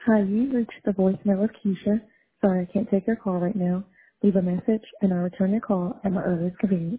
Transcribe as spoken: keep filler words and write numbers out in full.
Hi, you reached the voicemail of Keisha. Sorry, I can't take your call right now. Leave a message and I'll return your call at my earliest convenience.